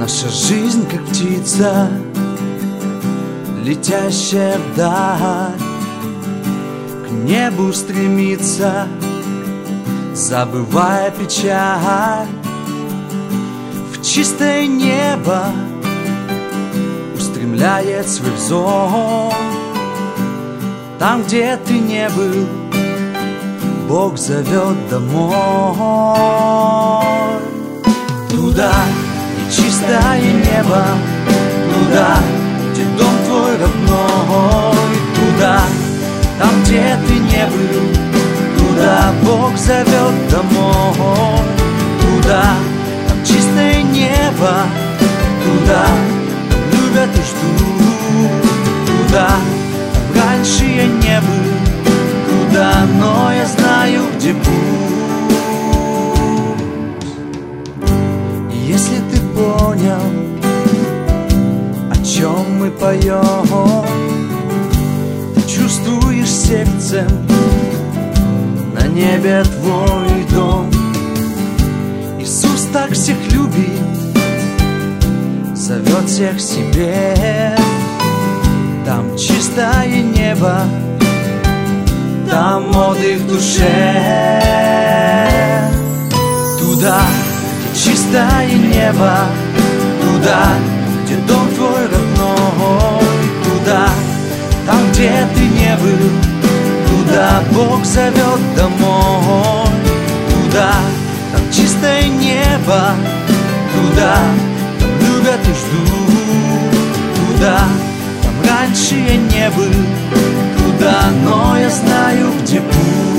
Наша жизнь как птица, летящая вдаль, к небу стремится, забывая печаль. В чистое небо устремляет свой взор. Там, где ты не был, Бог зовет домой. Туда, где чистое небо, туда, где дом твой родной. Туда, там, где ты не был, туда Бог зовет домой. Туда, там чистое небо, туда любят и ждут. Туда, там раньше я не был, туда, но я знаю, где путь. И если ты понял, о чем мы поем, ты чувствуешь сердцем на небе твой дом. Иисус так всех любит, зовет всех себе. Там чистое небо, там отдых в душе. Туда, где чистое небо, туда, где дом твой родной. Туда, там, где ты не был, туда Бог зовет домой. Туда, там чистое небо, туда, там любят и ждут. Туда, там раньше я не был, туда, но я знаю, где путь.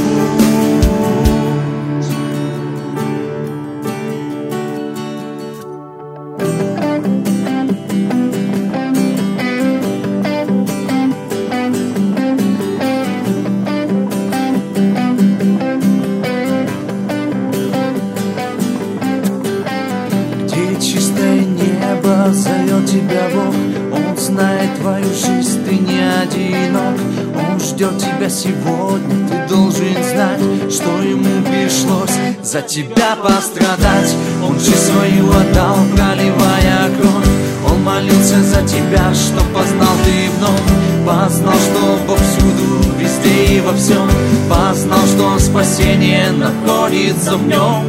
Где чистое небо, зовет тебя Бог. Он знает твою жизнь, ты не одинок. Он ждет тебя сегодня, ты должен знать, что ему пришлось за тебя пострадать. Он жизнь свою отдал, проливая кровь. Он молился за тебя, что познал ты вновь. Познал, что Бог всюду, везде и во всем. Познал, что спасение находится в нем.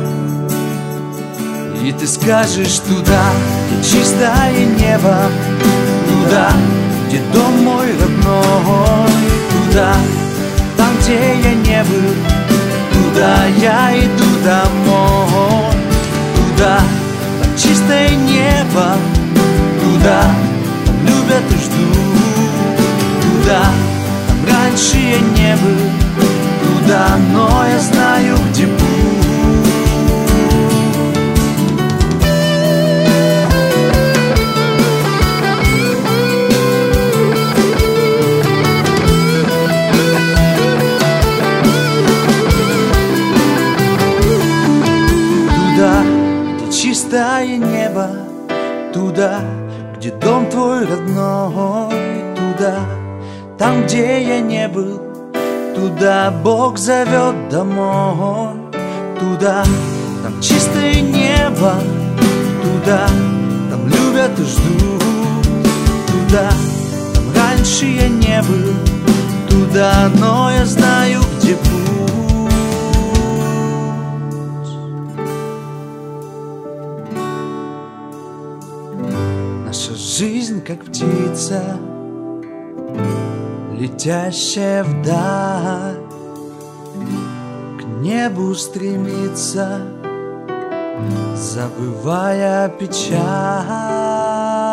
И ты скажешь туда, где чистое небо, туда, где дом мой родной. Туда, там, где я не был, туда я иду домой. Туда, там чистое небо, туда, там любят и ждут. Туда, там раньше я не был, туда, но я знаю, где путь. Чистое небо, туда, где дом твой родной. Туда, там, где я не был, туда Бог зовет домой. Туда, там чистое небо, туда, там любят и ждут. Туда, там раньше я не был, туда, но я знаю, где путь. Наша жизнь как птица, летящая вдаль, к небу стремится, забывая печаль.